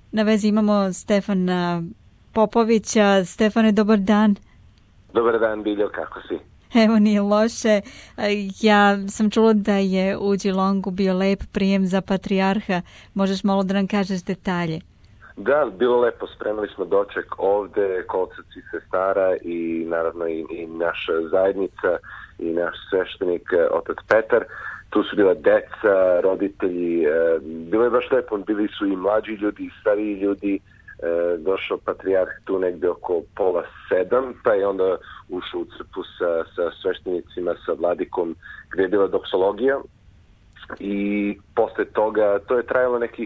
Na vezi imamo Stefana Popovića. Stefane, dobar dan. Dobar dan, Biljo, kako si? Evo, nije loše. Ja sam čula da je u Geelongu bio lep prijem za patrijarha. Možeš malo da nam kažeš detalje? Da, bilo lepo. Spremili smo doček ovde, kolcaci sestara i naravno i naša zajednica i naš sveštenik, otac Petar. Tu su bila deca, roditelji. Bilo je baš lepo. Bili su i mlađi ljudi, i stariji ljudi. Došao patrijarh tu negde oko 6:30, pa je onda ušao u crkvu sa sveštenicima, sa vladikom, gde je bila doksologija. I posle toga, to je trajalo nekih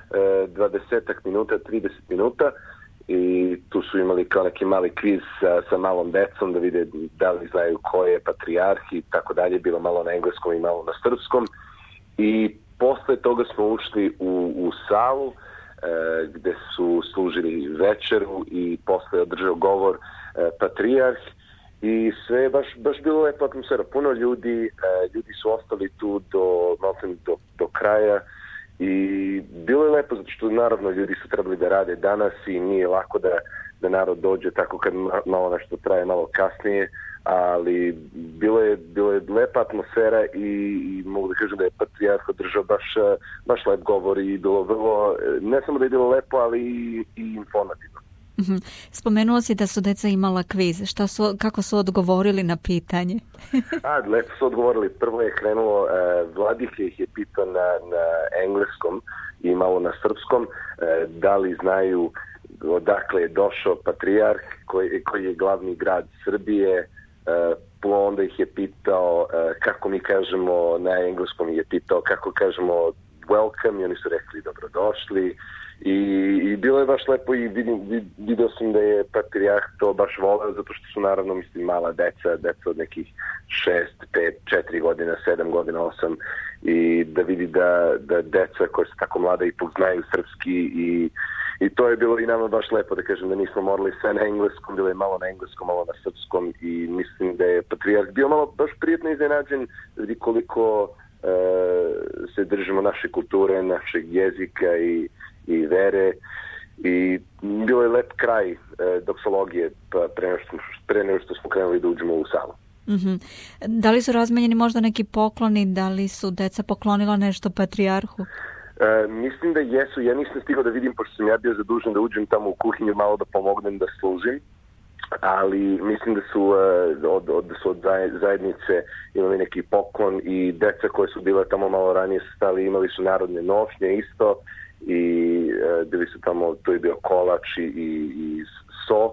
20 minuta, 30 minuta i tu su imali kao neki mali kviz sa malom decom da vide da li znaju ko je patrijarh i tako dalje, bilo malo na engleskom i malo na srpskom. I posle toga smo ušli u salu gde su služili večeru i posle je održao govor patrijarh i sve je baš bilo lepo atmosfera, puno ljudi su ostali tu do kraja i bilo je lepo zato što naravno ljudi su trebali da rade danas i nije lako da narod dođe tako kad malo nešto traje malo kasnije, ali bilo je lepa atmosfera i mogu da kažem da je patrijarh održao baš lep govor i bilo vrlo, ne samo da je bilo lepo, ali i informativno. Spomenuo si da su deca imala kviz. Kako su odgovorili na pitanje? Lepo su odgovorili. Prvo je krenulo, vladike ih je pitao na engleskom i malo na srpskom, da li znaju odakle je došao patrijarh, koji je glavni grad Srbije. Onda ih je pitao kako mi kažemo, na engleskom je pitao kako kažemo welcome i oni su rekli dobrodošli. I bilo je baš lepo i vidio sam da je patrijarh to baš voleo zato što su naravno mala deca od nekih 6, 5, 4 godina, 7 godina, 8 i da vidi da deca koja su tako mlada ipak znaju srpski i to je bilo i nama baš lepo da kažem da nismo morali sve na engleskom, bilo je malo na engleskom, malo na srpskom i mislim da je patrijarh bio malo baš prijetno iznenađen da vidi koliko se držimo naše kulture, našeg jezika i vere i bilo je lep kraj doksologije pre nego što smo krenuli da uđemo u salu. Da li su razmenjeni možda neki pokloni, da li su deca poklonila nešto patrijarhu? Mislim da jesu, ja nisam stigao da vidim pošto sam ja bio zadužen da uđem tamo u kuhinju malo da pomognem da služim, ali mislim da su od zajednice imali neki poklon i deca koje su bile tamo malo ranije stali imali su narodne nošnje isto i bili su tamo, to je bio kolač i so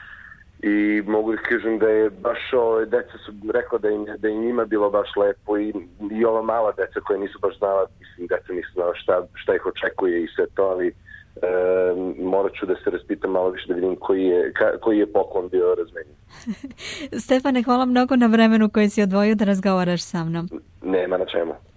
i mogu da kažem da je baš deca su rekla da je njima bilo baš lepo i ova mala deca koja nisu baš znala, mislim deca nisu znala šta ih očekuje i sve to, ali morat ću da se raspitam malo više da vidim koji je poklon bio razmenjen. Stefane, hvala mnogo na vremenu koje si odvojio da razgovaraš sa mnom. Nema na čemu.